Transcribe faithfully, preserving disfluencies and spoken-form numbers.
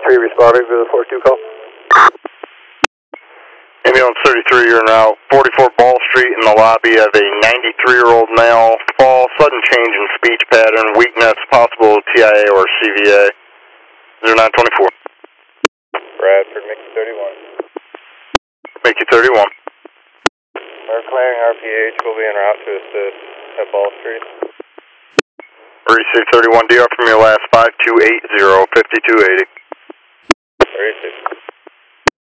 thirty-three responding to the four two call. Ambulance thirty-three, you're now forty-four Ball Street in the lobby of a ninety-three-year-old male. Fall, sudden change in speech pattern, weakness, possible T I A or C V A. zero nine twenty-four. Bradford, Mickey thirty-one. Mickey thirty-one. We're clearing R P H. We'll be en route to assist at Ball Street. Receive thirty-one D R from your last five two eight zero, fifty-two eighty. Receive.